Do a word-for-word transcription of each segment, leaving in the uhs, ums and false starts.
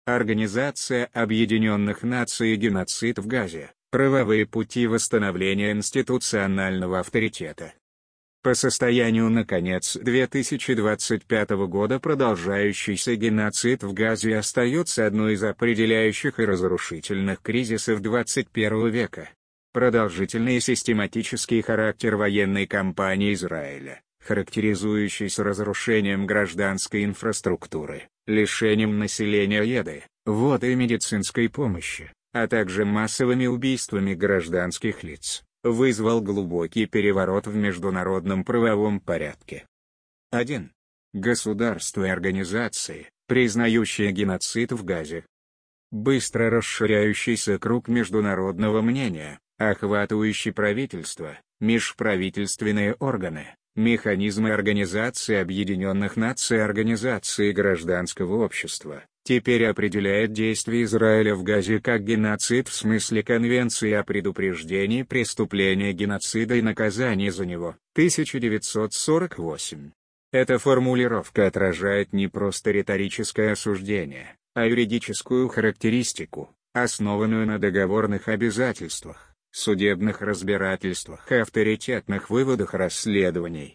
Организация Объединенных Наций и геноцид в Газе. Правовые пути восстановления институционального авторитета. По состоянию на конец две тысячи двадцать пятого года продолжающийся геноцид в Газе остается одной из определяющих и разрушительных кризисов двадцать первого века. Продолжительный и систематический характер военной кампании Израиля, характеризующийся разрушением гражданской инфраструктуры, лишением населения еды, воды и медицинской помощи, а также массовыми убийствами гражданских лиц, вызвал глубокий переворот в международном правовом порядке. один. Государства и организации, признающие геноцид в Газе. Быстро расширяющийся круг международного мнения, охватывающий правительства, межправительственные органы, механизмы Организации Объединенных Наций и Организации гражданского общества, теперь определяет действия Израиля в Газе как геноцид в смысле Конвенции о предупреждении преступления геноцида и наказании за него, тысяча девятьсот сорок восемь. Эта формулировка отражает не просто риторическое осуждение, а юридическую характеристику, основанную на договорных обязательствах, судебных разбирательствах и авторитетных выводах расследований.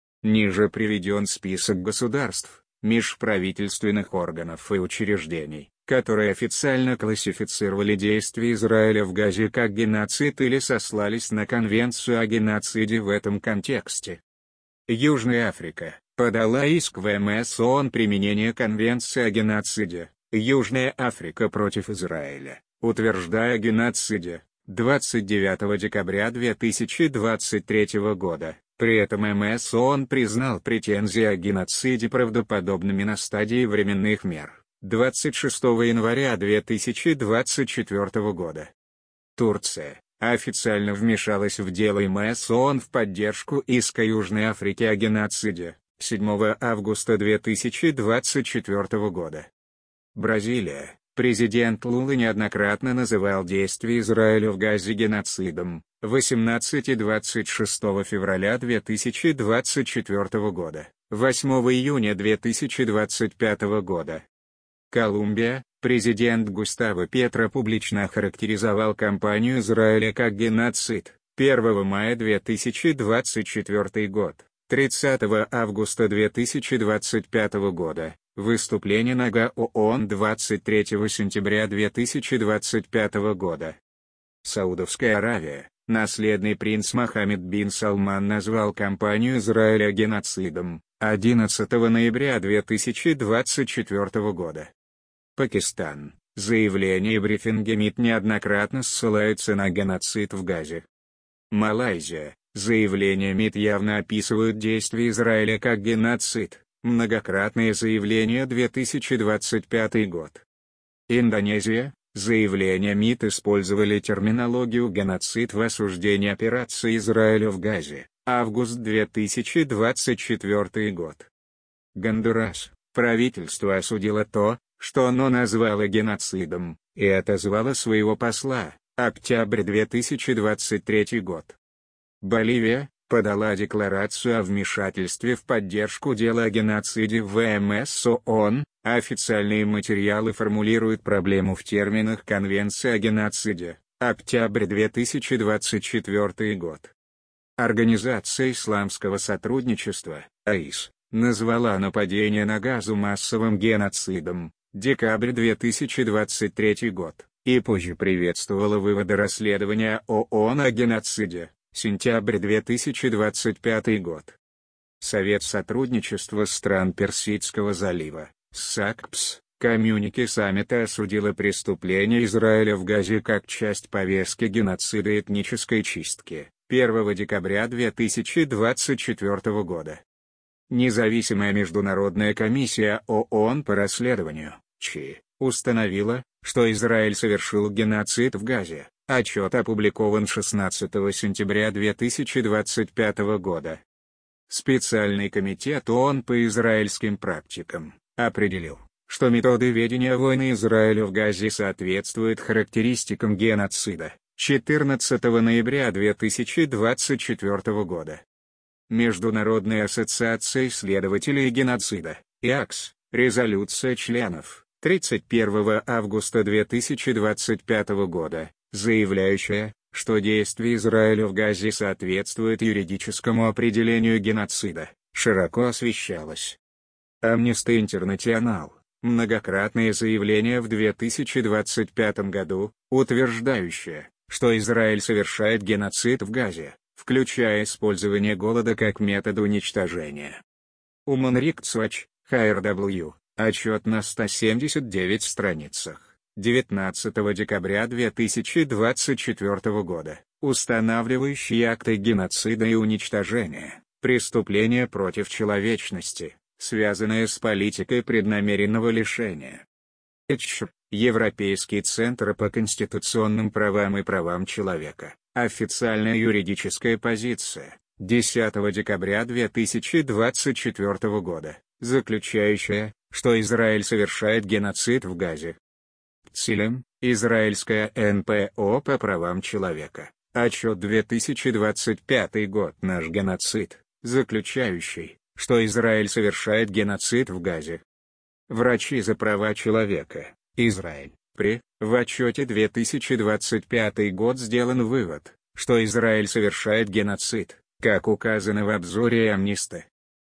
Ниже приведен список государств, межправительственных органов и учреждений, которые официально классифицировали действия Израиля в Газе как геноцид или сослались на Конвенцию о геноциде в этом контексте. Южная Африка подала иск в эм эс ООН применение Конвенции о геноциде. Южная Африка против Израиля, утверждая о геноциде, двадцать девятого декабря две тысячи двадцать третьего года. При этом эм эс ООН признал претензии о геноциде правдоподобными на стадии временных мер, двадцать шестого января две тысячи двадцать четвёртого года. Турция официально вмешалась в дело эм эс ООН в поддержку иска Южной Африки о геноциде, седьмого августа две тысячи двадцать четвёртого года. Бразилия. Президент Лула неоднократно называл действия Израиля в Газе геноцидом, восемнадцатого и двадцать шестого февраля две тысячи двадцать четвёртого года, восьмого июня две тысячи двадцать пятого года. Колумбия. Президент Густаво Петро публично охарактеризовал кампанию Израиля как геноцид, первого мая две тысячи двадцать четвёртый год, тридцатого августа две тысячи двадцать пятого года. Выступление на ООН двадцать третьего сентября две тысячи двадцать пятого года. Саудовская Аравия. Наследный принц Мохаммед бин Салман назвал кампанию Израиля геноцидом, одиннадцатого ноября две тысячи двадцать четвёртого года. Пакистан. Заявления и брифинги МИД неоднократно ссылаются на геноцид в Газе. Малайзия. Заявления МИД явно описывают действия Израиля как геноцид. Многократные заявления две тысячи двадцать пятый год. Индонезия. Заявления МИД использовали терминологию геноцид в осуждении операции Израиля в Газе, август две тысячи двадцать четвёртый год. Гондурас. Правительство осудило то, что оно назвало геноцидом, и отозвало своего посла, октябрь две тысячи двадцать третий год. Боливия подала декларацию о вмешательстве в поддержку дела о геноциде в эм эс ООН, а официальные материалы формулируют проблему в терминах Конвенции о геноциде, октябрь две тысячи двадцать четвёртый год. Организация исламского сотрудничества, АИС, назвала нападение на Газу массовым геноцидом, декабрь две тысячи двадцать третий год, и позже приветствовала выводы расследования ООН о геноциде. Сентябрь две тысячи двадцать пятый год. Совет сотрудничества стран Персидского залива, САКПС, коммюнике саммита осудило преступление Израиля в Газе как часть повестки геноцида и этнической чистки, первого декабря две тысячи двадцать четвёртого года. Независимая международная комиссия ООН по расследованию, ЧИ, установила, что Израиль совершил геноцид в Газе. Отчет опубликован шестнадцатого сентября две тысячи двадцать пятого года. Специальный комитет ООН по израильским практикам определил, что методы ведения войны Израиля в Газе соответствуют характеристикам геноцида, четырнадцатого ноября две тысячи двадцать четвёртого года. Международная ассоциация исследователей геноцида, ИАКС, резолюция членов, тридцать первого августа две тысячи двадцать пятого года, заявляющая, что действия Израиля в Газе соответствуют юридическому определению геноцида, широко освещалась. Amnesty International, многократные заявления в две тысячи двадцать пятом году, утверждающие, что Израиль совершает геноцид в Газе, включая использование голода как метод уничтожения. Human Rights Watch, эйч ар дабл ю, отчет на ста семидесяти девяти страницах, девятнадцатого декабря две тысячи двадцать четвёртого года, устанавливающий акты геноцида и уничтожения, преступления против человечности, связанные с политикой преднамеренного лишения. ЭЧ, Европейский центр по конституционным правам и правам человека, официальная юридическая позиция, десятого декабря две тысячи двадцать четвёртого года, заключающая, что Израиль совершает геноцид в Газе. Цилем, израильская эн пэ о по правам человека, отчет две тысячи двадцать пятый год «Наш геноцид», заключающий, что Израиль совершает геноцид в Газе. Врачи за права человека, Израиль, при, в отчете две тысячи двадцать пятый год сделан вывод, что Израиль совершает геноцид, как указано в обзоре Amnesty.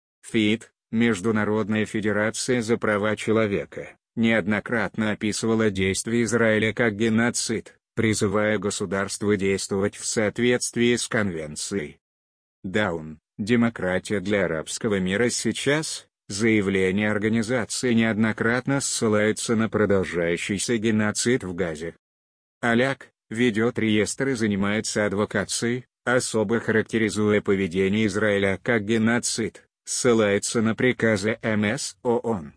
ФИД, Международная федерация за права человека, неоднократно описывала действия Израиля как геноцид, призывая государства действовать в соответствии с конвенцией. Даун, «Демократия для арабского мира сейчас», заявление организации неоднократно ссылается на продолжающийся геноцид в Газе. Аляк, ведет реестр и занимается адвокацией, особо характеризуя поведение Израиля как геноцид, ссылается на приказы эм эс ООН.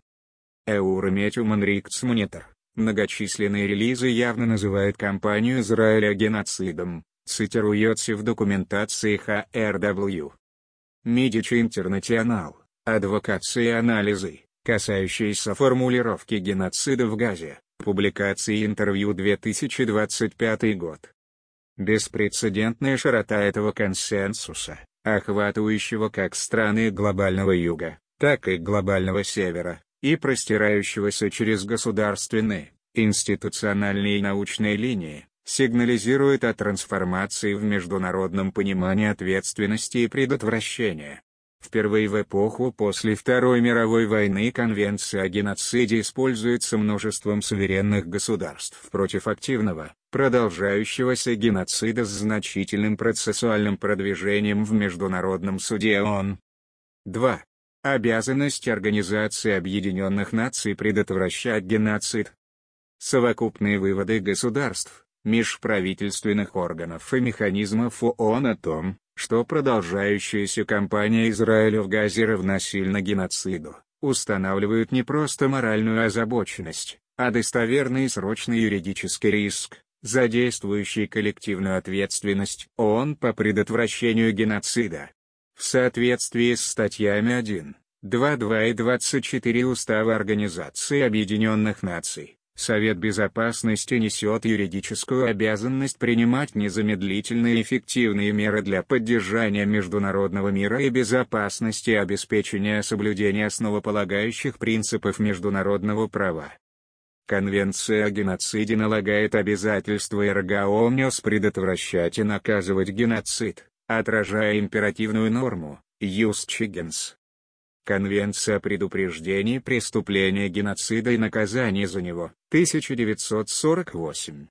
Euramet Human Rights Monitor, многочисленные релизы явно называют кампанию Израиля геноцидом, цитируется в документации эйч ар дабл ю. Medici International, адвокация и анализы, касающиеся формулировки геноцида в Газе, публикации интервью две тысячи двадцать пятый год. Беспрецедентная широта этого консенсуса, охватывающего как страны глобального юга, так и глобального севера, и простирающегося через государственные, институциональные и научные линии, сигнализирует о трансформации в международном понимании ответственности и предотвращения. Впервые в эпоху после Второй мировой войны Конвенция о геноциде используется множеством суверенных государств против активного, продолжающегося геноцида с значительным процессуальным продвижением в Международном суде ООН. два. Обязанность Организации Объединенных Наций предотвращать геноцид. Совокупные выводы государств, межправительственных органов и механизмов ООН о том, что продолжающаяся кампания Израиля в Газе равносильна геноциду, устанавливают не просто моральную озабоченность, а достоверный и срочный юридический риск, задействующий коллективную ответственность ООН по предотвращению геноцида. В соответствии с статьями один, два, два и двадцать четыре Устава Организации Объединенных Наций, Совет Безопасности несет юридическую обязанность принимать незамедлительные и эффективные меры для поддержания международного мира и безопасности и обеспечения соблюдения основополагающих принципов международного права. Конвенция о геноциде налагает обязательство эрго омнис предотвращать и наказывать геноцид, отражая императивную норму «Jus Chigens». Конвенция о предупреждении преступления геноцида и наказании за него, тысяча девятьсот сорок восемь.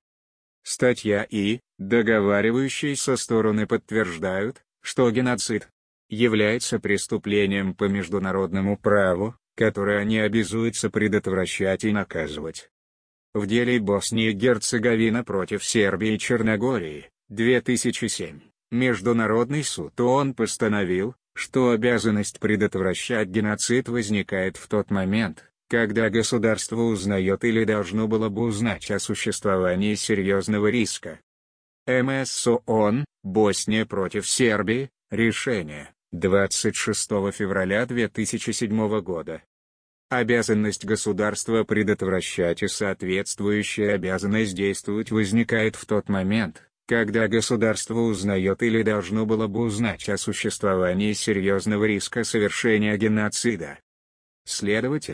Статья И, договаривающиеся стороны подтверждают, что геноцид является преступлением по международному праву, которое они обязуются предотвращать и наказывать. В деле Боснии и Герцеговина против Сербии и Черногории, две тысячи седьмой, Международный суд ООН постановил, что обязанность предотвращать геноцид возникает в тот момент, когда государство узнает или должно было бы узнать о существовании серьезного риска. эм эс ООН, Босния против Сербии, решение, двадцать шестого февраля две тысячи седьмого года. Обязанность государства предотвращать и соответствующая обязанность действовать возникает в тот момент, когда государство узнает или должно было бы узнать о существовании серьезного риска совершения геноцида. Следовательно,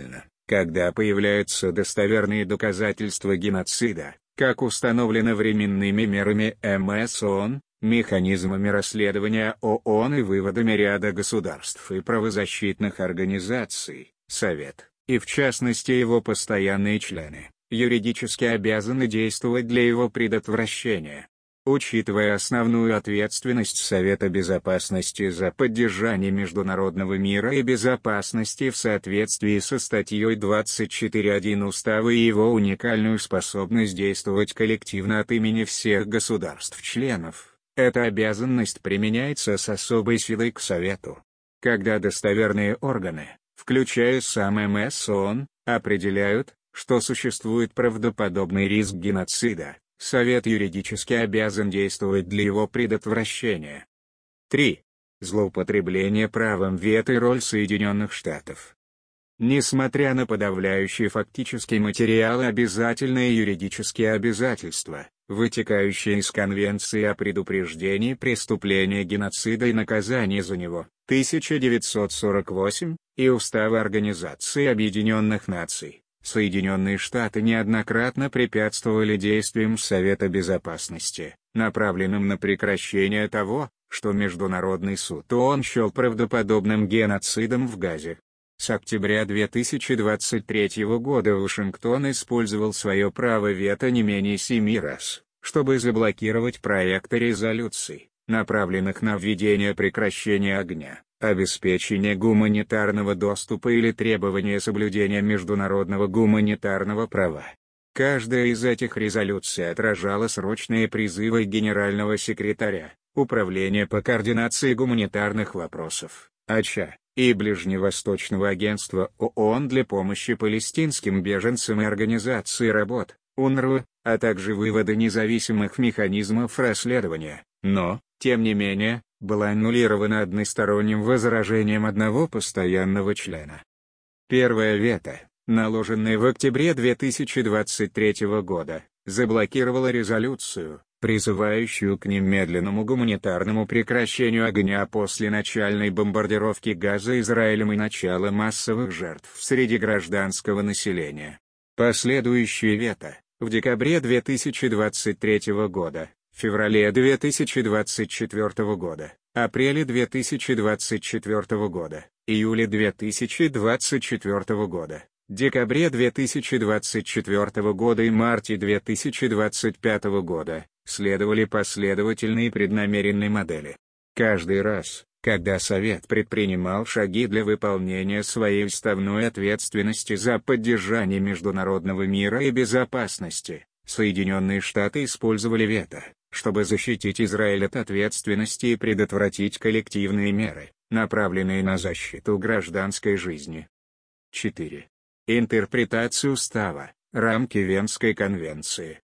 Когда появляются достоверные доказательства геноцида, как установлено временными мерами эм эс ООН, механизмами расследования ООН и выводами ряда государств и правозащитных организаций, Совет, и в частности его постоянные члены, юридически обязаны действовать для его предотвращения. Учитывая основную ответственность Совета Безопасности за поддержание международного мира и безопасности в соответствии со статьей двадцать четыре точка один Устава и его уникальную способность действовать коллективно от имени всех государств-членов, эта обязанность применяется с особой силой к Совету. Когда достоверные органы, включая сам эм эс ООН, определяют, что существует правдоподобный риск геноцида, Совет юридически обязан действовать для его предотвращения. три. Злоупотребление правом вето и роль Соединенных Штатов. Несмотря на подавляющие фактические материалы, обязательные юридические обязательства, вытекающие из Конвенции о предупреждении преступления геноцида и наказании за него, тысяча девятьсот сорок восемь, и Устава Организации Объединенных Наций, Соединенные Штаты неоднократно препятствовали действиям Совета Безопасности, направленным на прекращение того, что Международный суд ООН счел правдоподобным геноцидом в Газе. С октября две тысячи двадцать третьего года Вашингтон использовал свое право вето не менее семи раз, чтобы заблокировать проекты резолюций, направленных на введение прекращения огня, обеспечение гуманитарного доступа или требование соблюдения международного гуманитарного права. Каждая из этих резолюций отражала срочные призывы генерального секретаря, Управления по координации гуманитарных вопросов, ОЧА, и Ближневосточного агентства ООН для помощи палестинским беженцам и организации работ, УНРВА, а также выводы независимых механизмов расследования, но, тем не менее, была аннулирована односторонним возражением одного постоянного члена. Первое вето, наложенное в октябре две тысячи двадцать третьего года, заблокировало резолюцию, призывающую к немедленному гуманитарному прекращению огня после начальной бомбардировки Газа Израилем и начала массовых жертв среди гражданского населения. Последующее вето, в декабре две тысячи двадцать третьего года, феврале две тысячи двадцать четвёртого года, апреле две тысячи двадцать четвёртого года, июле две тысячи двадцать четвёртого года, декабре две тысячи двадцать четвёртого года и марте две тысячи двадцать пятого года, следовали последовательные преднамеренные модели. Каждый раз, когда Совет предпринимал шаги для выполнения своей уставной ответственности за поддержание международного мира и безопасности, Соединенные Штаты использовали вето, чтобы защитить Израиль от ответственности и предотвратить коллективные меры, направленные на защиту гражданской жизни. четыре. Интерпретация Устава, рамки Венской конвенции.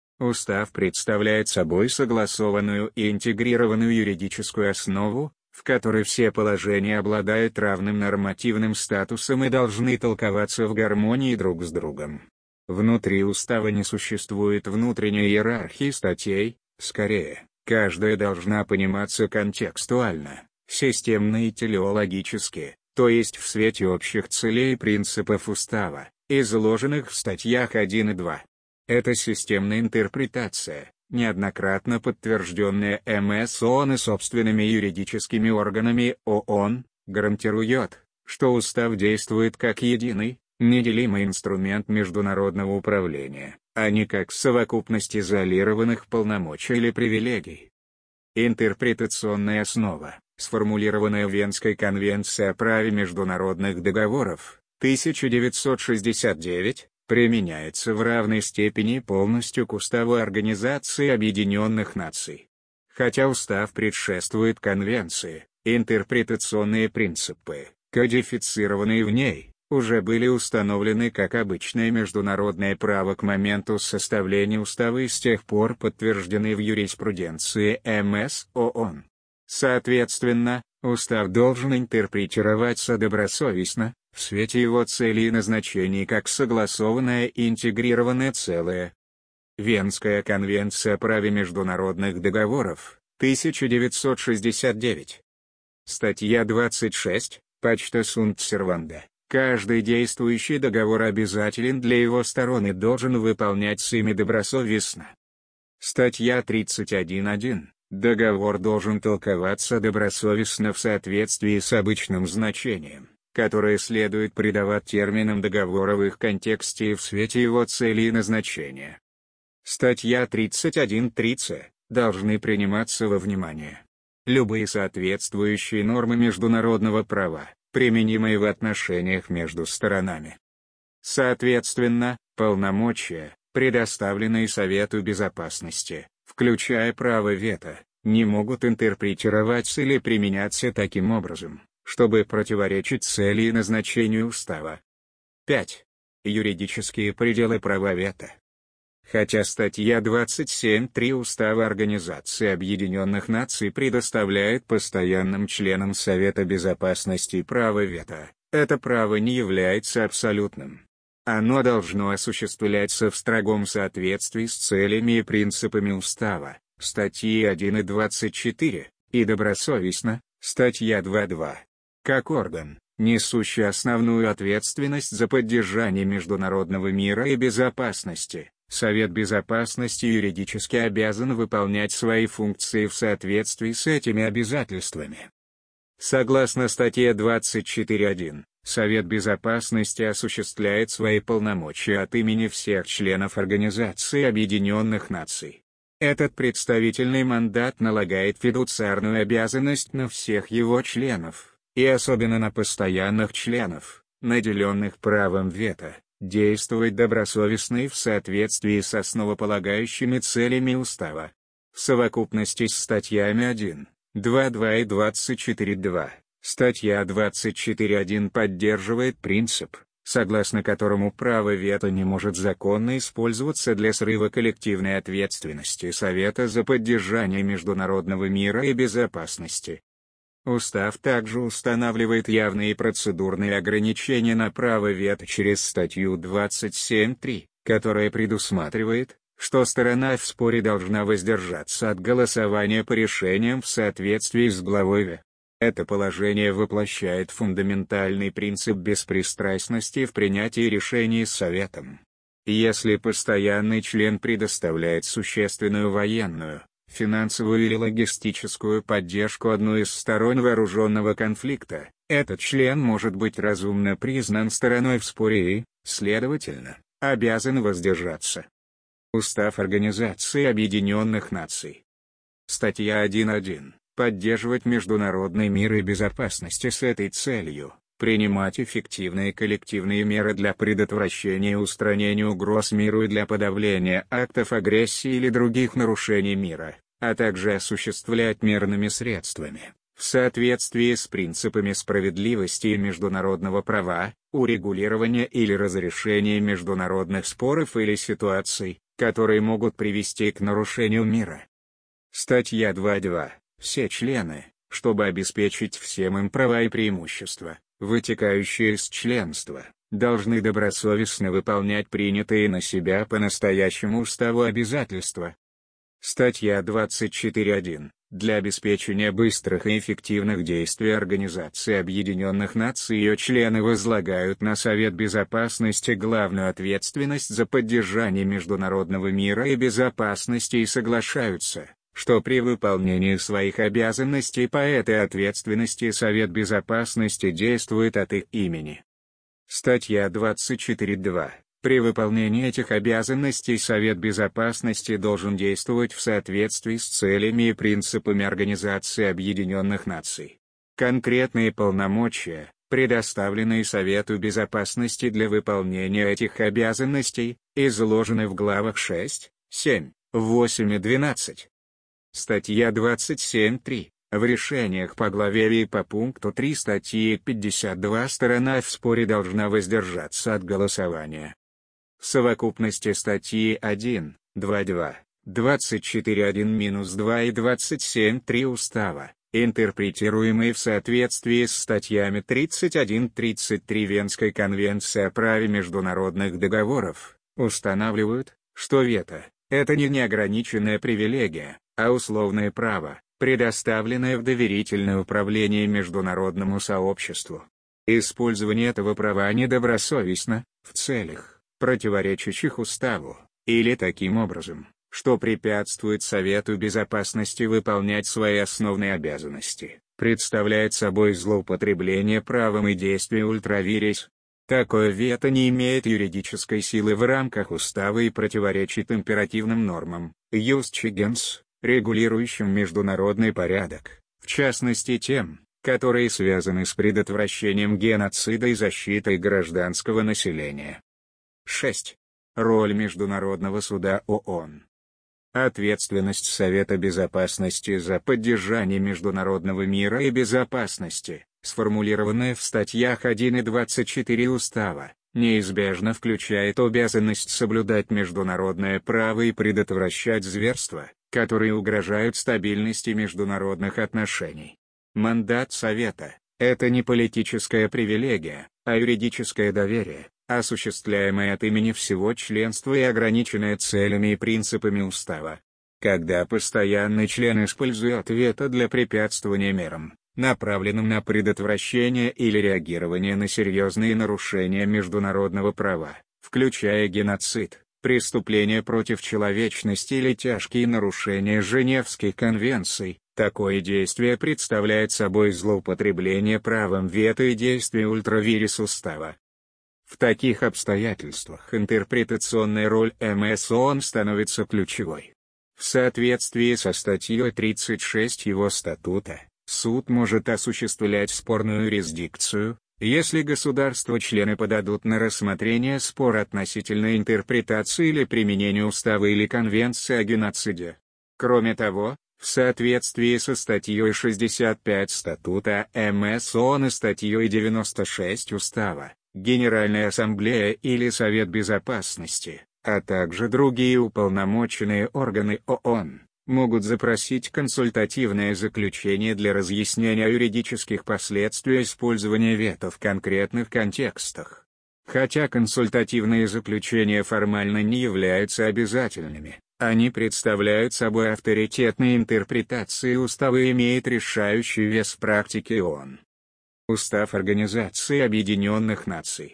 Устав представляет собой согласованную и интегрированную юридическую основу, в которой все положения обладают равным нормативным статусом и должны толковаться в гармонии друг с другом. Внутри Устава не существует внутренней иерархии статей, скорее, каждая должна пониматься контекстуально, системно и телеологически, то есть в свете общих целей и принципов Устава, изложенных в статьях один и два. Эта системная интерпретация, неоднократно подтвержденная эм эс ООН и собственными юридическими органами ООН, гарантирует, что Устав действует как единый, неделимый инструмент международного управления, а не как совокупность изолированных полномочий или привилегий. Интерпретационная основа, сформулированная в Венской конвенции о праве международных договоров, тысяча девятьсот шестьдесят девять, применяется в равной степени полностью к Уставу Организации Объединенных Наций. Хотя Устав предшествует Конвенции, интерпретационные принципы, кодифицированные в ней, уже были установлены как обычное международное право к моменту составления Устава и с тех пор подтверждены в юриспруденции эм эс ООН. Соответственно, Устав должен интерпретироваться добросовестно, в свете его целей и назначений как согласованное и интегрированное целое. Венская конвенция о праве международных договоров, тысяча девятьсот шестьдесят девять. Статья двадцать шесть, Пачта сунт серванда, Каждый действующий договор обязателен для его сторон и должен выполняться ими добросовестно. Статья тридцать один точка один. Договор должен толковаться добросовестно в соответствии с обычным значением, которое следует придавать терминам договора в их контексте и в свете его цели и назначения. Статья тридцать один точка три цэ. Должны приниматься во внимание любые соответствующие нормы международного права, применимые в отношениях между сторонами. Соответственно, полномочия, предоставленные Совету Безопасности, включая право вето, не могут интерпретироваться или применяться таким образом, чтобы противоречить цели и назначению Устава. пять. Юридические пределы права вето. Хотя статья двадцать семь точка три Устава Организации Объединенных Наций предоставляет постоянным членам Совета Безопасности право вето, это право не является абсолютным. Оно должно осуществляться в строгом соответствии с целями и принципами Устава, статьи один и двадцать четыре, и добросовестно, статья два точка два. Как орган, несущий основную ответственность за поддержание международного мира и безопасности, Совет Безопасности юридически обязан выполнять свои функции в соответствии с этими обязательствами. Согласно статье двадцать четыре точка один, Совет Безопасности осуществляет свои полномочия от имени всех членов Организации Объединенных Наций. Этот представительный мандат налагает фидуциарную обязанность на всех его членов, и особенно на постоянных членов, наделенных правом вето, действовать добросовестно и в соответствии с основополагающими целями Устава. В совокупности с статьями один, два точка два и двадцать четыре точка два, статья двадцать четыре точка один поддерживает принцип, согласно которому право вето не может законно использоваться для срыва коллективной ответственности Совета за поддержание международного мира и безопасности. Устав также устанавливает явные процедурные ограничения на право вето через статью двадцать семь точка три, которая предусматривает, что сторона в споре должна воздержаться от голосования по решениям в соответствии с главой В. Это положение воплощает фундаментальный принцип беспристрастности в принятии решений Советом. Если постоянный член предоставляет существенную военную, финансовую или логистическую поддержку одной из сторон вооруженного конфликта, этот член может быть разумно признан стороной в споре и, следовательно, обязан воздержаться. Устав Организации Объединенных Наций. Статья один точка один. Поддерживать международный мир и безопасность с этой целью, принимать эффективные коллективные меры для предотвращения и устранения угроз миру и для подавления актов агрессии или других нарушений мира, а также осуществлять мирными средствами, в соответствии с принципами справедливости и международного права, урегулирования или разрешения международных споров или ситуаций, которые могут привести к нарушению мира. Статья два точка два. Все члены, чтобы обеспечить всем им права и преимущества, вытекающие из членства, должны добросовестно выполнять принятые на себя по настоящему уставу обязательства. Статья двадцать четыре точка один. Для обеспечения быстрых и эффективных действий Организации Объединенных Наций ее члены возлагают на Совет Безопасности главную ответственность за поддержание международного мира и безопасности и соглашаются, что при выполнении своих обязанностей по этой ответственности Совет Безопасности действует от их имени. Статья двадцать четыре точка два. При выполнении этих обязанностей Совет Безопасности должен действовать в соответствии с целями и принципами Организации Объединенных Наций. Конкретные полномочия, предоставленные Совету Безопасности для выполнения этих обязанностей, изложены в главах шесть, семь, восемь и двенадцать. Статья двадцать семь точка три. В решениях по главе и по пункту три статьи пятьдесят два сторона в споре должна воздержаться от голосования. В совокупности статьи один, два точка два, двадцать четыре точка один - два и двадцать семь точка три Устава, интерпретируемые в соответствии с статьями тридцать один - тридцать три Венской конвенции о праве международных договоров, устанавливают, что вето – это не неограниченная привилегия, а условное право, предоставленное в доверительное управление международному сообществу. Использование этого права недобросовестно, в целях, противоречащих уставу, или таким образом, что препятствует Совету Безопасности выполнять свои основные обязанности, представляет собой злоупотребление правом и действие ультра вирис. Такое вето не имеет юридической силы в рамках устава и противоречит императивным нормам, ius chigens, регулирующим международный порядок, в частности тем, которые связаны с предотвращением геноцида и защитой гражданского населения. шесть. Роль Международного суда ООН. Ответственность Совета Безопасности за поддержание международного мира и безопасности, сформулированная в статьях один и двадцать четыре Устава, неизбежно включает обязанность соблюдать международное право и предотвращать зверства, которые угрожают стабильности международных отношений. Мандат Совета – это не политическая привилегия, а юридическое доверие, осуществляемое от имени всего членства и ограниченное целями и принципами Устава. Когда постоянный член использует вето для препятствования мерам, направленным на предотвращение или реагирование на серьезные нарушения международного права, включая геноцид, преступления против человечности или тяжкие нарушения Женевских конвенций, такое действие представляет собой злоупотребление правом вето и действие ультра вирис Устава. В таких обстоятельствах интерпретационная роль МС ООН становится ключевой. В соответствии со статьей тридцать шесть его статута, суд может осуществлять спорную юрисдикцию, если государства-члены подадут на рассмотрение спор относительно интерпретации или применения устава или конвенции о геноциде. Кроме того, в соответствии со статьей шестьдесят пять статута МС ООН и статьей девяносто шесть Устава, Генеральная Ассамблея или Совет Безопасности, а также другие уполномоченные органы ООН, могут запросить консультативное заключение для разъяснения юридических последствий использования вето в конкретных контекстах. Хотя консультативные заключения формально не являются обязательными, они представляют собой авторитетные интерпретации устава и имеют решающий вес в практике ООН. Устав Организации Объединенных Наций.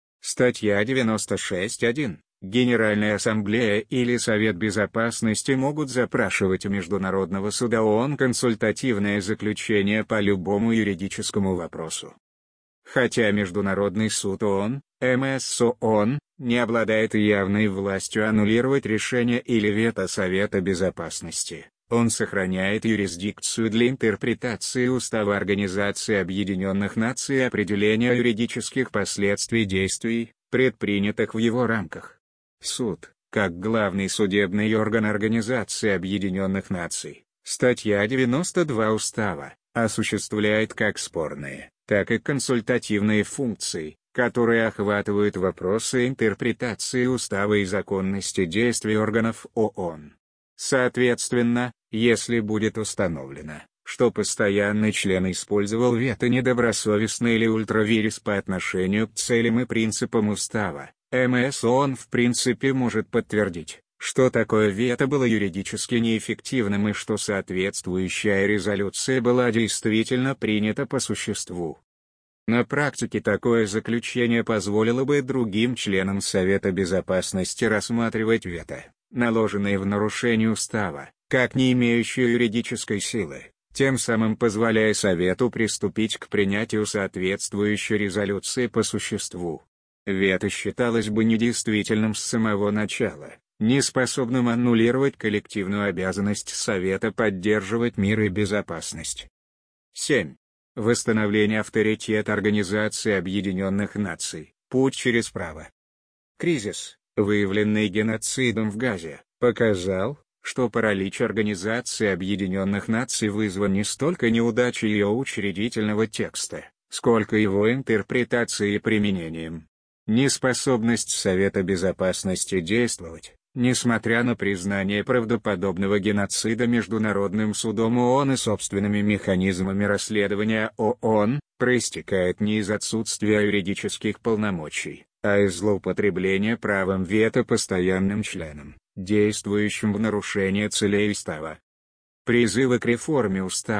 Статья девяносто шесть точка один. Генеральная Ассамблея или Совет Безопасности могут запрашивать у Международного суда ООН консультативное заключение по любому юридическому вопросу. Хотя Международный суд ООН, МС ООН, не обладает явной властью аннулировать решение или вето Совета Безопасности, он сохраняет юрисдикцию для интерпретации Устава Организации Объединенных Наций и определения юридических последствий действий, предпринятых в его рамках. Суд, как главный судебный орган Организации Объединенных Наций, статья девяносто два Устава, осуществляет как спорные, так и консультативные функции, которые охватывают вопросы интерпретации Устава и законности действий органов ООН. Соответственно, если будет установлено, что постоянный член использовал вето недобросовестно или ультравирис по отношению к целям и принципам Устава, МС ООН в принципе может подтвердить, что такое вето было юридически неэффективным и что соответствующая резолюция была действительно принята по существу. На практике такое заключение позволило бы другим членам Совета Безопасности рассматривать вето, наложенные в нарушение Устава, как не имеющие юридической силы, тем самым позволяя Совету приступить к принятию соответствующей резолюции по существу. Вето считалось бы недействительным с самого начала, неспособным аннулировать коллективную обязанность Совета поддерживать мир и безопасность. семь. Восстановление авторитета Организации Объединенных Наций. Путь через право. Кризис, выявленный геноцидом в Газе, показал, что паралич Организации Объединенных Наций вызван не столько неудачей ее учредительного текста, сколько его интерпретацией и применением. Неспособность Совета Безопасности действовать, несмотря на признание правдоподобного геноцида Международным судом ООН и собственными механизмами расследования ООН, проистекает не из отсутствия юридических полномочий, а из злоупотребления правом вето постоянным членом, действующим в нарушение целей Устава. Призывы к реформе Устава,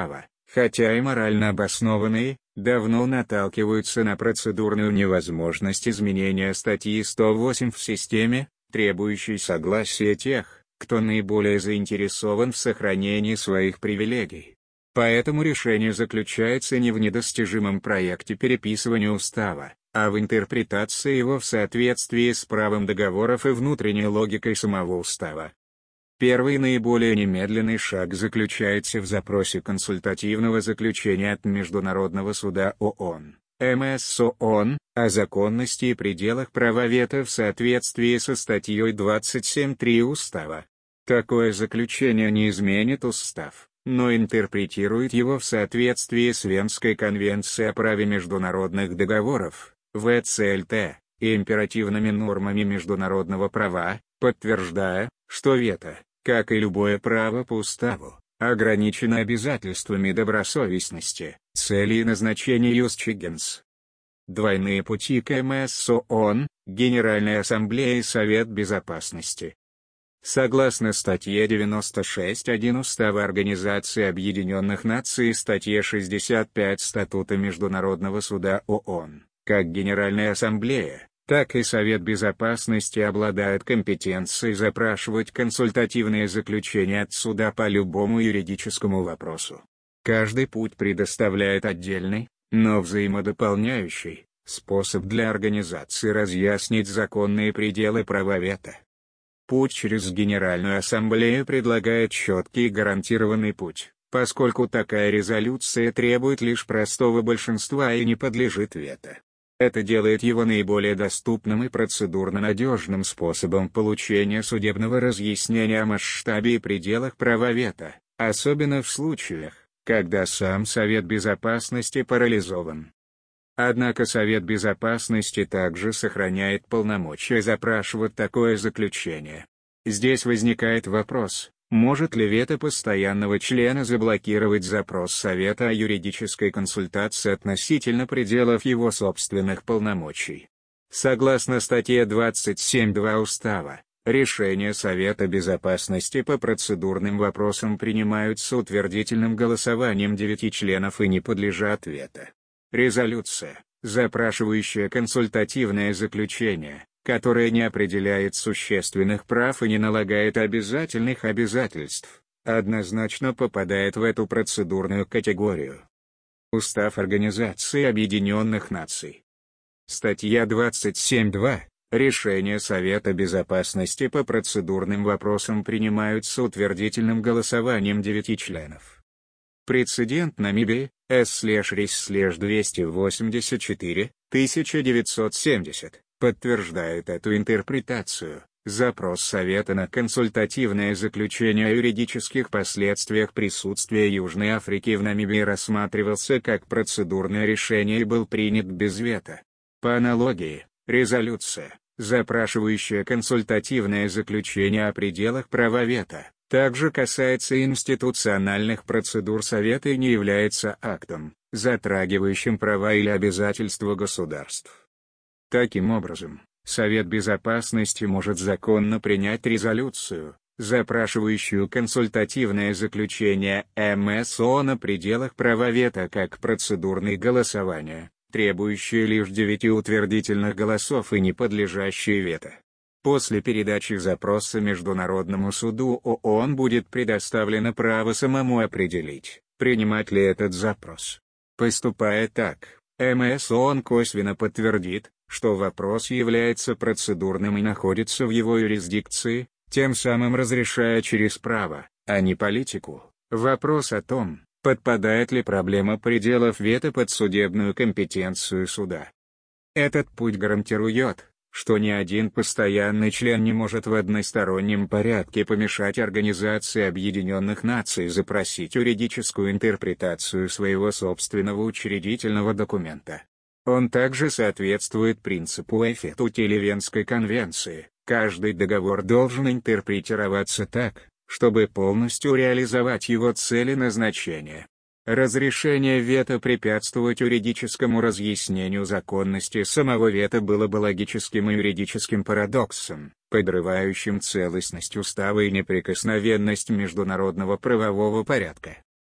хотя и морально обоснованные, давно наталкиваются на процедурную невозможность изменения статьи сто восемь в системе, требующей согласия тех, кто наиболее заинтересован в сохранении своих привилегий. Поэтому решение заключается не в недостижимом проекте переписывания устава, а в интерпретации его в соответствии с правом договоров и внутренней логикой самого устава. Первый наиболее немедленный шаг заключается в запросе консультативного заключения от Международного суда ООН, эм эс ООН, о законности и пределах права вето в соответствии со статьей двадцать семь точка три Устава. Такое заключение не изменит устав, но интерпретирует его в соответствии с Венской конвенцией о праве международных договоров, вэ цэ эл тэ, и императивными нормами международного права, подтверждая, что вето, как и любое право по уставу, ограничено обязательствами добросовестности, цели и назначения юсчигенс. Двойные пути к эм эс ООН, Генеральная Ассамблея и Совет Безопасности. Согласно статье девяносто шесть точка один Устава Организации Объединенных Наций и статье шестьдесят пять Статута Международного Суда ООН, как Генеральная Ассамблея, так и Совет Безопасности обладают компетенцией запрашивать консультативные заключения от суда по любому юридическому вопросу. Каждый путь предоставляет отдельный, но взаимодополняющий, способ для организации разъяснить законные пределы права вето. Путь через Генеральную Ассамблею предлагает четкий и гарантированный путь, поскольку такая резолюция требует лишь простого большинства и не подлежит вето. Это делает его наиболее доступным и процедурно надежным способом получения судебного разъяснения о масштабе и пределах права вето, особенно в случаях, когда сам Совет Безопасности парализован. Однако Совет Безопасности также сохраняет полномочия запрашивать такое заключение. Здесь возникает вопрос, может ли вето постоянного члена заблокировать запрос Совета о юридической консультации относительно пределов его собственных полномочий. Согласно статье двадцать семь точка два Устава, решения Совета Безопасности по процедурным вопросам принимаются утвердительным голосованием девяти членов и не подлежат вето. Резолюция, запрашивающая консультативное заключение, которое не определяет существенных прав и не налагает обязательных обязательств, однозначно попадает в эту процедурную категорию. Устав Организации Объединенных Наций. Статья двадцать семь точка два. Решения Совета Безопасности по процедурным вопросам принимаются утвердительным голосованием девяти членов. Прецедент Намибии, эс-рис-двести восемьдесят четыре, тысяча девятьсот семьдесят, подтверждает эту интерпретацию. Запрос Совета на консультативное заключение о юридических последствиях присутствия Южной Африки в Намибии рассматривался как процедурное решение и был принят без вето. По аналогии, резолюция, запрашивающая консультативное заключение о пределах права вето, также касается институциональных процедур Совета и не является актом, затрагивающим права или обязательства государств. Таким образом, Совет Безопасности может законно принять резолюцию, запрашивающую консультативное заключение эм эс ООН о пределах права вето как процедурное голосование, требующее лишь девяти утвердительных голосов и не подлежащее вето. После передачи запроса Международному суду ООН будет предоставлено право самому определить, принимать ли этот запрос. Поступая так, эм эс ООН косвенно подтвердит, что вопрос является процедурным и находится в его юрисдикции, тем самым разрешая через право, а не политику, вопрос о том, подпадает ли проблема пределов вето под судебную компетенцию суда. Этот путь гарантирует, что ни один постоянный член не может в одностороннем порядке помешать Организации Объединенных Наций запросить юридическую интерпретацию своего собственного учредительного документа. Он также соответствует принципу эффектути Венской конвенции. Каждый договор должен интерпретироваться так, чтобы полностью реализовать его цели и назначения. Разрешение вето препятствовать юридическому разъяснению законности самого вето было бы логическим и юридическим парадоксом, подрывающим целостность устава и неприкосновенность международного правового порядка.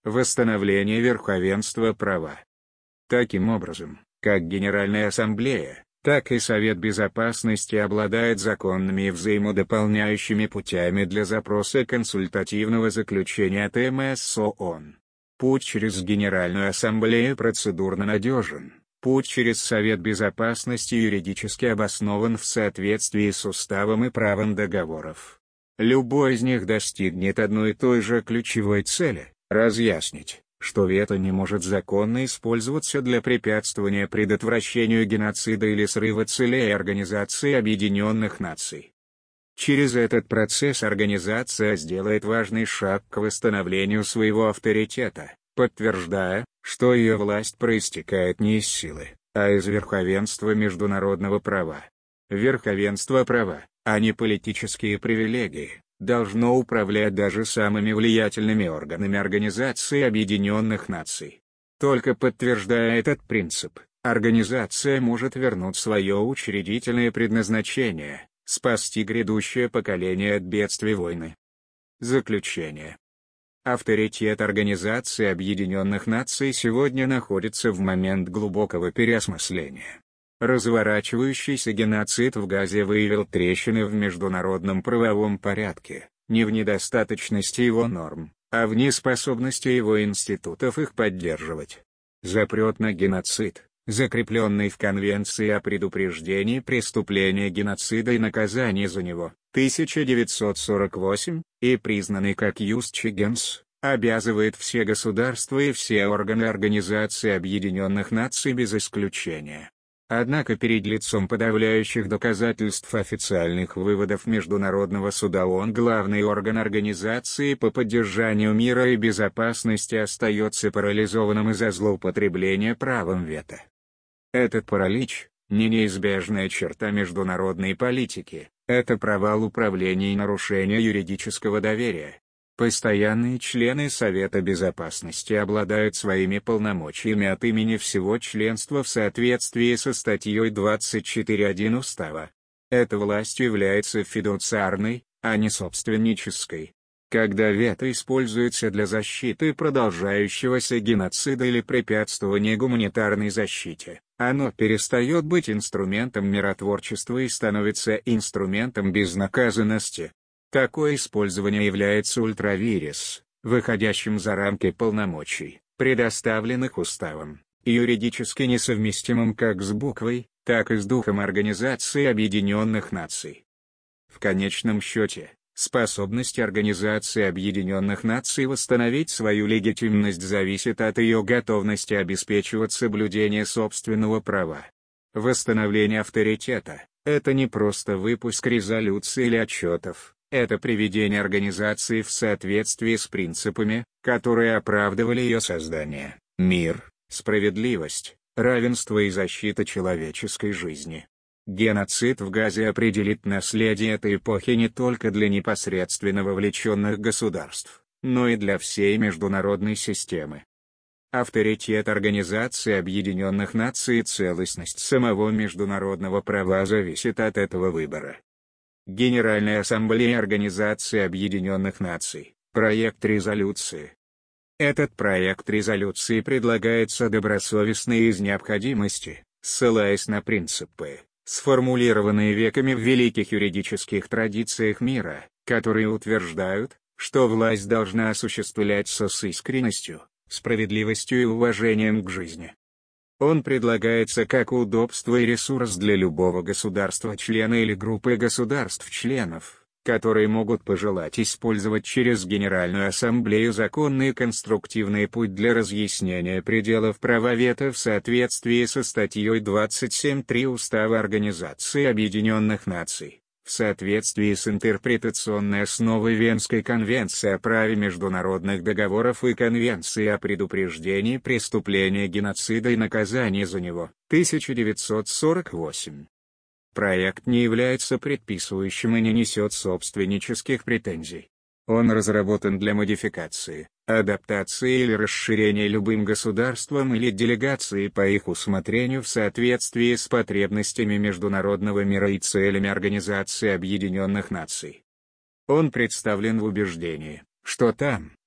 Восстановление верховенства права. Таким образом, как Генеральная Ассамблея, так и Совет Безопасности обладает законными и взаимодополняющими путями для запроса консультативного заключения от эм эс ООН. Путь через Генеральную Ассамблею процедурно надежен, путь через Совет Безопасности юридически обоснован в соответствии с уставом и правом договоров. Любой из них достигнет одной и той же ключевой цели – разъяснить, что вето не может законно использоваться для препятствования предотвращению геноцида или срыва целей Организации Объединенных Наций. Через этот процесс организация сделает важный шаг к восстановлению своего авторитета, подтверждая, что ее власть проистекает не из силы, а из верховенства международного права. Верховенство права, а не политические привилегии, должно управлять даже самыми влиятельными органами Организации Объединенных Наций. Только подтверждая этот принцип, организация может вернуть свое учредительное предназначение, спасти грядущее поколение от бедствий войны. Заключение. Авторитет Организации Объединенных Наций сегодня находится в момент глубокого переосмысления. Разворачивающийся геноцид в Газе выявил трещины в международном правовом порядке, не в недостаточности его норм, а в неспособности его институтов их поддерживать. Запрет на геноцид, закрепленный в Конвенции о предупреждении преступления геноцида и наказании за него, тысяча девятьсот сорок восемь, и признанный как «Юст Чигенс», обязывает все государства и все органы Организации Объединенных Наций без исключения. Однако перед лицом подавляющих доказательств официальных выводов Международного суда ООН главный орган организации по поддержанию мира и безопасности остается парализованным из-за злоупотребления правом вето. Этот паралич – не неизбежная черта международной политики, это провал управления и нарушение юридического доверия. Постоянные члены Совета Безопасности обладают своими полномочиями от имени всего членства в соответствии со статьей двадцать четыре точка один Устава. Эта власть является фидуциарной, а не собственнической. Когда вето используется для защиты продолжающегося геноцида или препятствования гуманитарной защите, оно перестает быть инструментом миротворчества и становится инструментом безнаказанности. Такое использование является ультравирис, выходящим за рамки полномочий, предоставленных уставом, и юридически несовместимым как с буквой, так и с духом Организации Объединенных Наций. В конечном счете, способность Организации Объединенных Наций восстановить свою легитимность зависит от ее готовности обеспечивать соблюдение собственного права. Восстановление авторитета – это не просто выпуск резолюций или отчетов. Это приведение организации в соответствии с принципами, которые оправдывали ее создание: мир, справедливость, равенство и защита человеческой жизни. Геноцид в Газе определит наследие этой эпохи не только для непосредственно вовлеченных государств, но и для всей международной системы. Авторитет Организации Объединенных Наций и целостность самого международного права зависит от этого выбора. Генеральная Ассамблея Организации Объединенных Наций. Проект резолюции. Этот проект резолюции предлагается добросовестно и из необходимости, ссылаясь на принципы, сформулированные веками в великих юридических традициях мира, которые утверждают, что власть должна осуществляться с искренностью, справедливостью и уважением к жизни. Он предлагается как удобство и ресурс для любого государства-члена или группы государств-членов, которые могут пожелать использовать через Генеральную Ассамблею законный и конструктивный путь для разъяснения пределов права вето в соответствии со статьей двадцать семь точка три Устава Организации Объединенных Наций, в соответствии с интерпретационной основой Венской конвенции о праве международных договоров и Конвенции о предупреждении преступления геноцида и наказании за него, тысяча девятьсот сорок восемь. Проект не является предписывающим и не несет собственнических претензий. Он разработан для модификации, адаптации или расширения любым государством или делегацией по их усмотрению в соответствии с потребностями международного мира и целями Организации Объединенных Наций. Он представлен в убеждении, что там,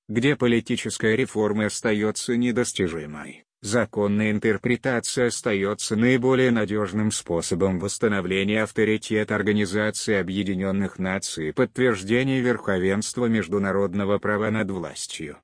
где политическая реформа остается недостижимой, законная интерпретация остается наиболее надежным способом восстановления авторитета Организации Объединенных Наций и подтверждения верховенства международного права над властью.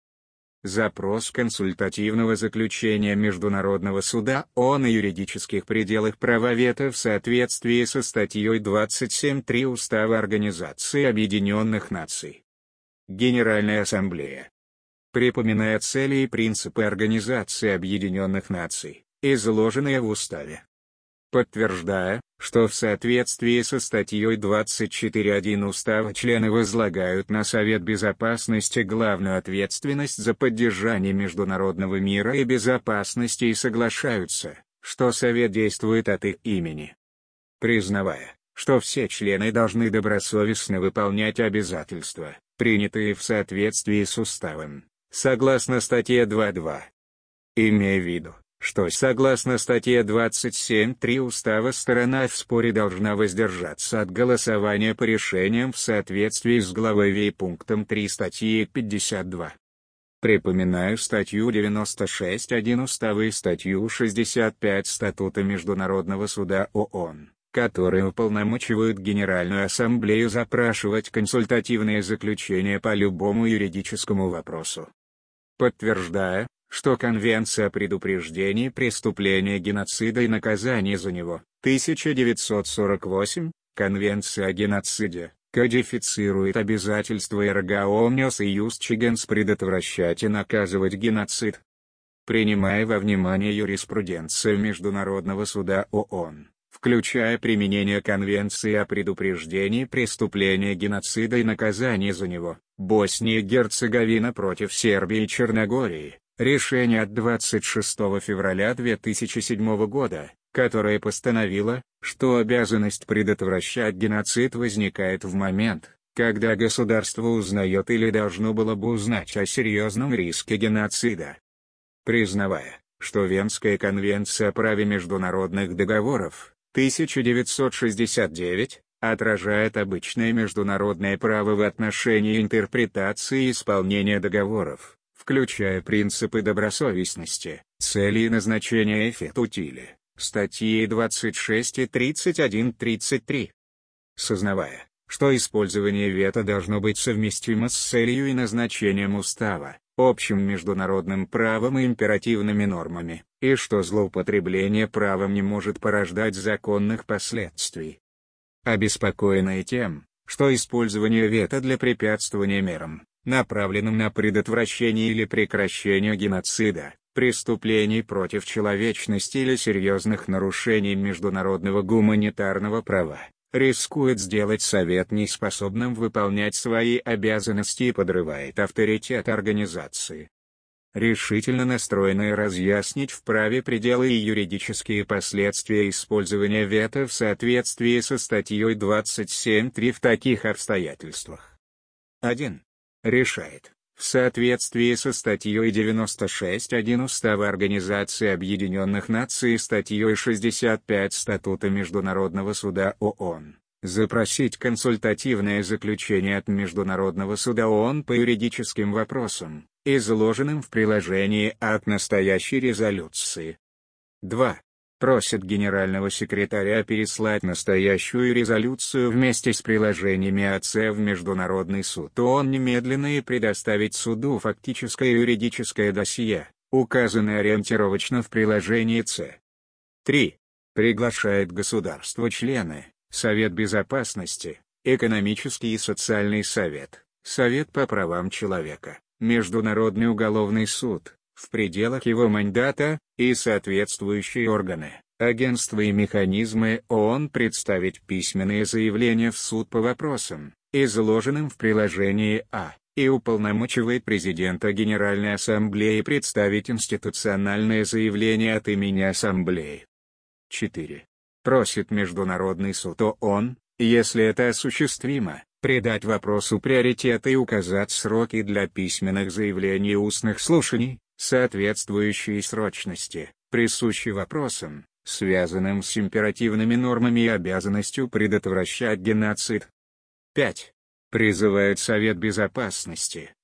Запрос консультативного заключения Международного суда о на юридических пределах права вето в соответствии со статьей двадцать семь точка три Устава Организации Объединенных Наций. Генеральная Ассамблея. Припоминая цели и принципы Организации Объединенных Наций, изложенные в Уставе. Подтверждая, что в соответствии со статьей двадцать четыре точка один Устава члены возлагают на Совет Безопасности главную ответственность за поддержание международного мира и безопасности и соглашаются, что Совет действует от их имени. Признавая, что все члены должны добросовестно выполнять обязательства, принятые в соответствии с Уставом, согласно статье два точка два. Имея в виду, что согласно статье двадцать семь точка три Устава сторона в споре должна воздержаться от голосования по решениям в соответствии с главой В и пунктом три статьи пятьдесят два. Припоминаю статью девяносто шесть точка один Устава и статью шестьдесят пять Статута Международного суда ООН, которые уполномочивают Генеральную Ассамблею запрашивать консультативные заключения по любому юридическому вопросу. Подтверждая, что Конвенция о предупреждении преступления геноцида и наказании за него, тысяча девятьсот сорок восемь, Конвенция о геноциде, кодифицирует обязательства эрго омниос и юс чигенс предотвращать и наказывать геноцид. Принимая во внимание юриспруденцию Международного суда ООН, включая применение Конвенции о предупреждении преступления геноцида и наказании за него, Босния и Герцеговина против Сербии и Черногории, решение от двадцать шестого февраля две тысячи седьмого года, которое постановило, что обязанность предотвращать геноцид возникает в момент, когда государство узнает или должно было бы узнать о серьезном риске геноцида. Признавая, что Венская конвенция о праве международных договоров, тысяча девятьсот шестьдесят девять, отражает обычное международное право в отношении интерпретации и исполнения договоров, включая принципы добросовестности, цели и назначения эффект утили, статьи двадцать шесть и тридцать один тридцать три. Сознавая, что использование вето должно быть совместимо с целью и назначением Устава, общим международным правом и императивными нормами, и что злоупотребление правом не может порождать законных последствий. Обеспокоенные тем, что использование вето для препятствования мерам, направленным на предотвращение или прекращение геноцида, преступлений против человечности или серьезных нарушений международного гуманитарного права, рискует сделать Совет неспособным выполнять свои обязанности и подрывает авторитет организации. Решительно настроенные разъяснить в праве пределы и юридические последствия использования вето в соответствии со статьей двадцать семь точка три в таких обстоятельствах. один. Решает, в соответствии со статьей девяносто шесть точка один Устава Организации Объединенных Наций и статьей шестьдесят пять Статута Международного суда ООН, запросить консультативное заключение от Международного суда ООН по юридическим вопросам, изложенным в приложении А к настоящей резолюции. два. Просит генерального секретаря переслать настоящую резолюцию вместе с приложениями А С в Международный суд ООН немедленно и предоставить суду фактическое и юридическое досье, указанное ориентировочно в приложении С. три. Приглашает государства-члены, Совет Безопасности, Экономический и социальный совет, Совет по правам человека, Международный уголовный суд, в пределах его мандата, и соответствующие органы, агентства и механизмы ООН представить письменные заявления в суд по вопросам, изложенным в приложении А, и уполномочивает президента Генеральной Ассамблеи представить институциональное заявление от имени Ассамблеи. четыре. Просит Международный суд ООН, если это осуществимо, придать вопросу приоритета и указать сроки для письменных заявлений и устных слушаний, соответствующие срочности, присущей вопросам, связанным с императивными нормами и обязанностью предотвращать геноцид. пять. Призывает Совет Безопасности,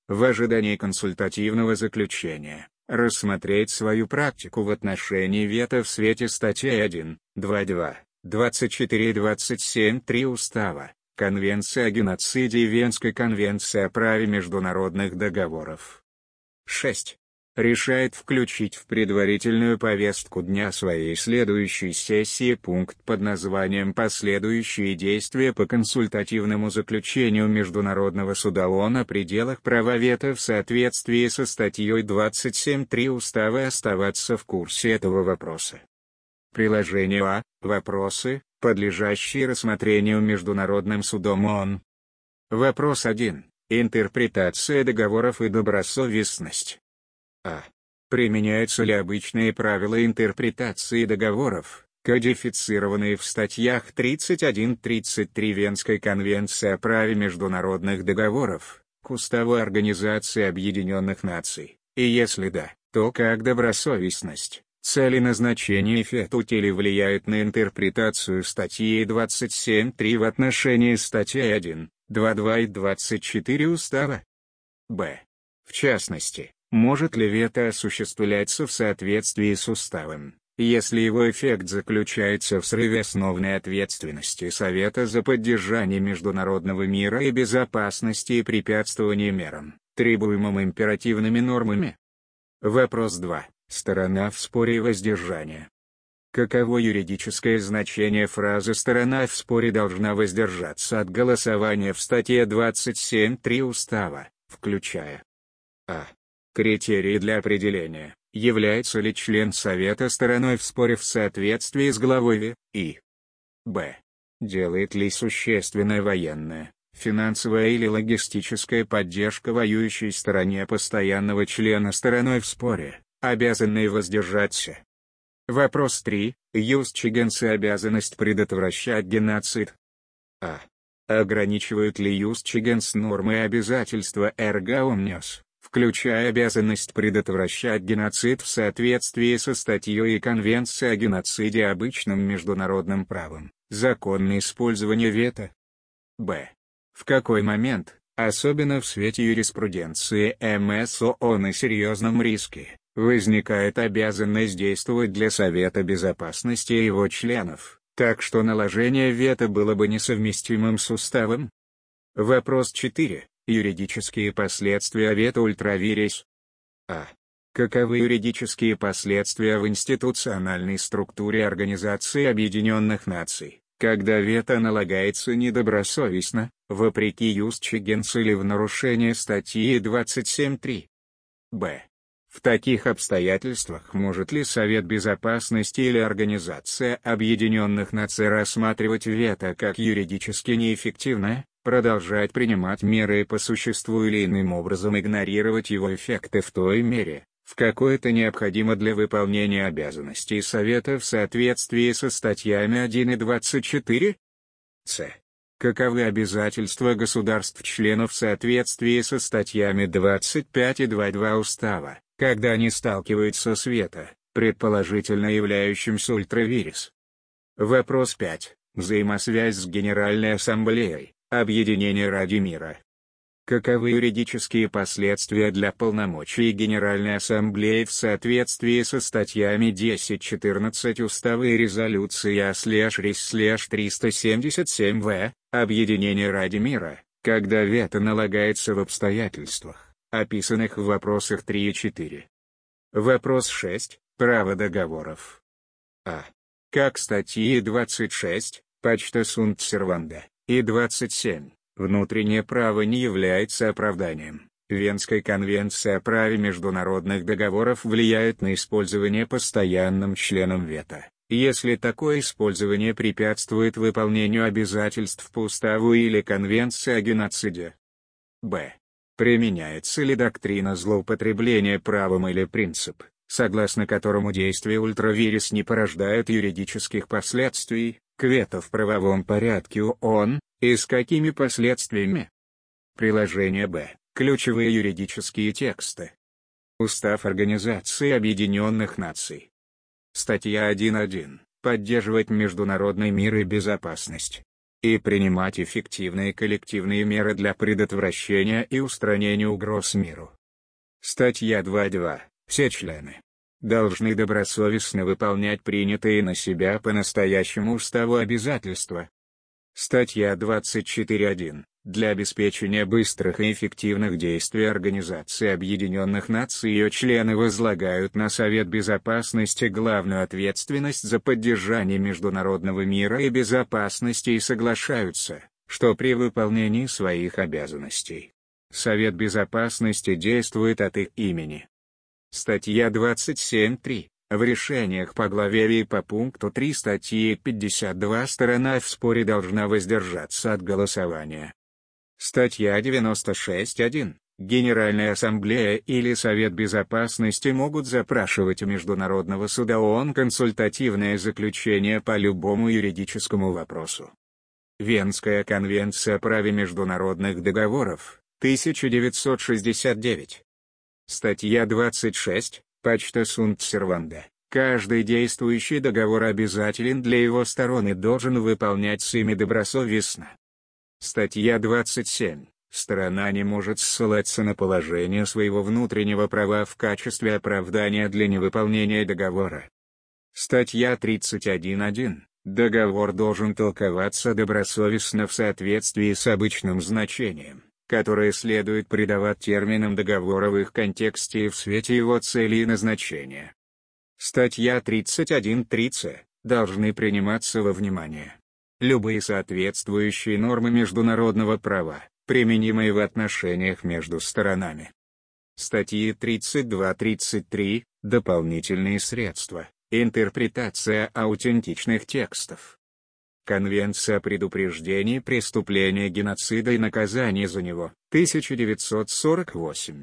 В ожидании консультативного заключения, рассмотреть свою практику в отношении вето в свете статей один, два, два, двадцать четыре и двадцать семь точка три Устава, Конвенции о геноциде и Венской конвенции о праве международных договоров. шесть. Решает включить в предварительную повестку дня своей следующей сессии пункт под названием «Последующие действия по консультативному заключению Международного суда ООН о пределах права вето в соответствии со статьей двадцать семь точка три Устава и оставаться в курсе этого вопроса». Приложение А. Вопросы, подлежащие рассмотрению Международным судом ООН. Вопрос один. Интерпретация договоров и добросовестность. А. Применяются ли обычные правила интерпретации договоров, кодифицированные в статьях тридцать один — тридцать три Венской конвенции о праве международных договоров, к Уставу Организации Объединенных Наций, и если да, то как добросовестность, цели назначения и эффект утили влияют на интерпретацию статьи двадцать семь точка три в отношении статей один, два, два и двадцать четыре Устава? Б. В частности, может ли вето осуществляться в соответствии с Уставом, если его эффект заключается в срыве основной ответственности Совета за поддержание международного мира и безопасности и препятствование мерам, требуемым императивными нормами? Вопрос два. Сторона в споре и воздержание. Каково юридическое значение фразы «сторона в споре должна воздержаться от голосования» в статье двадцать семь точка три Устава, включая а. Критерии для определения, является ли член Совета стороной в споре в соответствии с главой В, и б. Делает ли существенная военная, финансовая или логистическая поддержка воюющей стороне постоянного члена стороной в споре, обязанной воздержаться. Вопрос три. Юс чигенс и обязанность предотвращать геноцид. А. Ограничивают ли юс чигенс нормы и обязательства эрга омниос, включая обязанность предотвращать геноцид в соответствии со статьей и Конвенцией о геноциде обычным международным правом, законное использование вето? Б. В какой момент, особенно в свете юриспруденции эм эс ООН и серьезном риске, возникает обязанность действовать для Совета Безопасности и его членов, так что наложение вето было бы несовместимым с Уставом? Вопрос четыре. Юридические последствия вето ультравирис. А. Каковы юридические последствия в институциональной структуре Организации Объединенных Наций, когда вето налагается недобросовестно, вопреки юс чигенс или в нарушение статьи двадцать семь точка три? Б. В таких обстоятельствах может ли Совет Безопасности или Организация Объединенных Наций рассматривать вето как юридически неэффективное, продолжать принимать меры и по существу или иным образом игнорировать его эффекты в той мере, в какой это необходимо для выполнения обязанностей Совета в соответствии со статьями один и двадцать четыре? С. Каковы обязательства государств-членов в соответствии со статьями двадцать пять и двадцать два Устава, когда они сталкиваются с вето, предположительно являющимся ультравирис? Вопрос пять. Взаимосвязь с Генеральной Ассамблеей, Объединение ради мира. Каковы юридические последствия для полномочий Генеральной Ассамблеи в соответствии со статьями десять-четырнадцать Устава и резолюции А/РИС триста семьдесят семь В, Объединение ради мира, когда вето налагается в обстоятельствах, описанных в вопросах три и четыре? Вопрос шесть. Право договоров. А. Как статьи двадцать шесть, Пачта сунт серванда, и двадцать семь, внутреннее право не является оправданием, Венской конвенции о праве международных договоров влияет на использование постоянным членом вето, если такое использование препятствует выполнению обязательств по Уставу или Конвенции о геноциде. Б. Применяется ли доктрина злоупотребления правом или принцип, согласно которому действия ультравирис не порождают юридических последствий, к вето в правовом порядке ООН, и с какими последствиями? Приложение Б. Ключевые юридические тексты. Устав Организации Объединенных Наций. Статья один точка один. Поддерживать международный мир и безопасность. и принимать эффективные коллективные меры для предотвращения и устранения угроз миру. Статья два точка два. Все члены должны добросовестно выполнять принятые на себя по настоящему уставу обязательства. Статья двадцать четыре точка один. Для обеспечения быстрых и эффективных действий Организации Объединенных Наций ее члены возлагают на Совет Безопасности главную ответственность за поддержание международного мира и безопасности и соглашаются, что при выполнении своих обязанностей Совет Безопасности действует от их имени. Статья двадцать семь точка три. В решениях по главе и по пункту три статьи пятьдесят два сторона в споре должна воздержаться от голосования. Статья девяносто шесть точка один. Генеральная Ассамблея или Совет Безопасности могут запрашивать у Международного суда ООН консультативное заключение по любому юридическому вопросу. Венская конвенция о праве международных договоров, тысяча девятьсот шестьдесят девять. Статья двадцать шесть. Пачта сунт серванда. Каждый действующий договор обязателен для его сторон и должен выполняться ими добросовестно. Статья двадцать семь. Сторона не может ссылаться на положение своего внутреннего права в качестве оправдания для невыполнения договора. Статья тридцать один точка один. Договор должен толковаться добросовестно в соответствии с обычным значением, которое следует придавать терминам договора в их контексте и в свете его цели и назначения. Статья тридцать один точка три цэ. Должны приниматься во внимание любые соответствующие нормы международного права, применимые в отношениях между сторонами. Статьи тридцать два точка тридцать три. Дополнительные средства. Интерпретация аутентичных текстов. Конвенция о предупреждении преступления геноцида и наказании за него, тысяча девятьсот сорок восемь.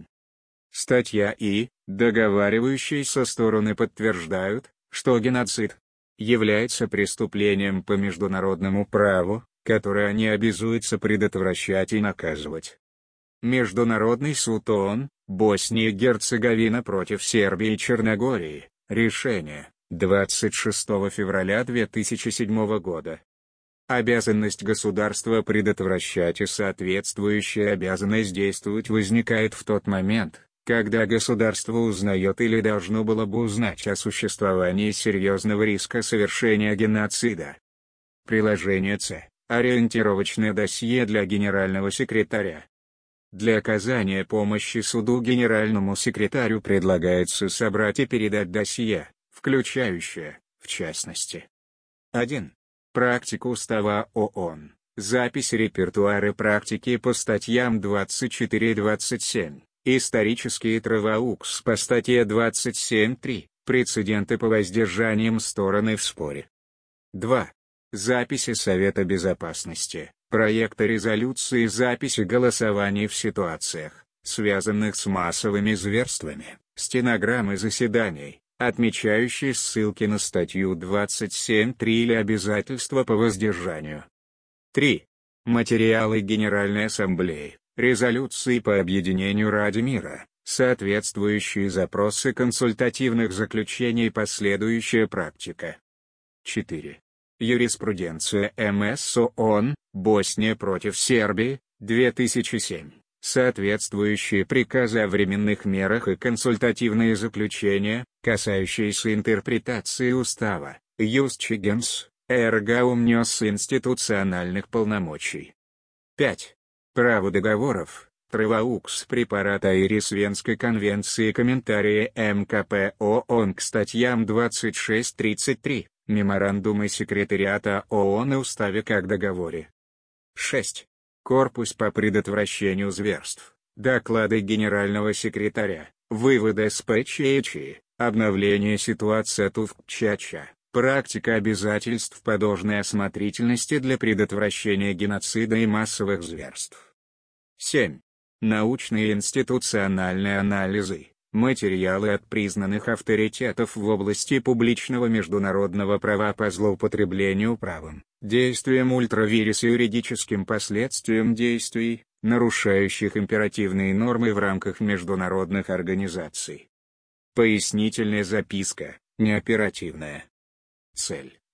Статья И. Договаривающиеся стороны подтверждают, что геноцид является преступлением по международному праву, которое они обязуются предотвращать и наказывать. Международный суд ООН, Босния и Герцеговина против Сербии и Черногории, решение, двадцать шестого февраля две тысячи седьмого года. Обязанность государства предотвращать и соответствующая обязанность действовать возникает в тот момент, когда государство узнает или должно было бы узнать о существовании серьезного риска совершения геноцида. Приложение С. Ориентировочное досье для генерального секретаря. Для оказания помощи суду генеральному секретарю предлагается собрать и передать досье, включающее, в частности, один. Практику Устава ООН, запись репертуара практики по статьям двадцать четыре и двадцать семь, исторические траваукс по статье двадцать семь точка три, прецеденты по воздержаниям стороны в споре. два. Записи Совета Безопасности, проекты резолюции и записи голосований в ситуациях, связанных с массовыми зверствами, стенограммы заседаний, отмечающие ссылки на статью двадцать семь точка три или обязательства по воздержанию. три. Материалы Генеральной Ассамблеи, резолюции по объединению ради мира, соответствующие запросы консультативных заключений и последующая практика. четыре. Юриспруденция эм эс ООН, Босния против Сербии, две тысячи семь, соответствующие приказы о временных мерах и консультативные заключения, касающиеся интерпретации устава, Юстчигенс, эрга умнес институциональных полномочий. пять. Право договоров, Траваукс препарата Айрис Венской конвенции комментарии эм ка пэ ООН к статьям двадцать шесть тридцать три, меморандумы секретариата ООН и уставе как договоре. шесть. Корпус по предотвращению зверств, доклады генерального секретаря, выводы эс пэ че эйч и, обновление ситуации ТУФ-ЧАЧА, практика обязательств по должной осмотрительности для предотвращения геноцида и массовых зверств. семь. Научные и институциональные анализы, материалы от признанных авторитетов в области публичного международного права по злоупотреблению правом, действиям ультравирис и юридическим последствиям действий, нарушающих императивные нормы в рамках международных организаций. Пояснительная записка, неоперативная. Цель.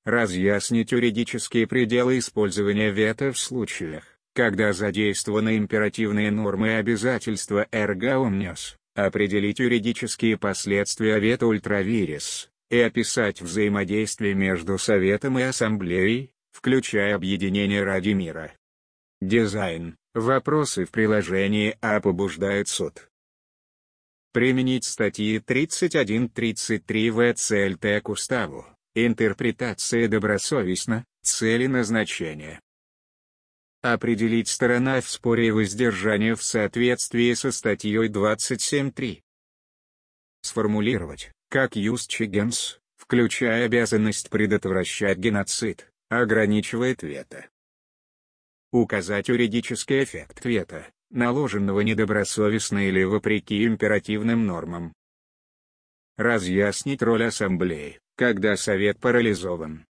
Разъяснить юридические пределы использования вето в случаях, когда задействованы императивные нормы и обязательства erga omnes, определить юридические последствия вето ultra vires, и описать взаимодействие между Советом и Ассамблеей, включая объединение ради мира. Дизайн. Вопросы в приложении А побуждают суд применить статьи тридцать один тридцать три вэ цэ эл тэ к Уставу. Интерпретация добросовестна, цели назначения. Определить сторона в споре и воздержание в соответствии со статьей двадцать семь три. Сформулировать, как юс чигенс, включая обязанность предотвращать геноцид, ограничивает вето. Указать юридический эффект вето, наложенного недобросовестно или вопреки императивным нормам. Разъяснить роль Ассамблеи, когда Совет парализован.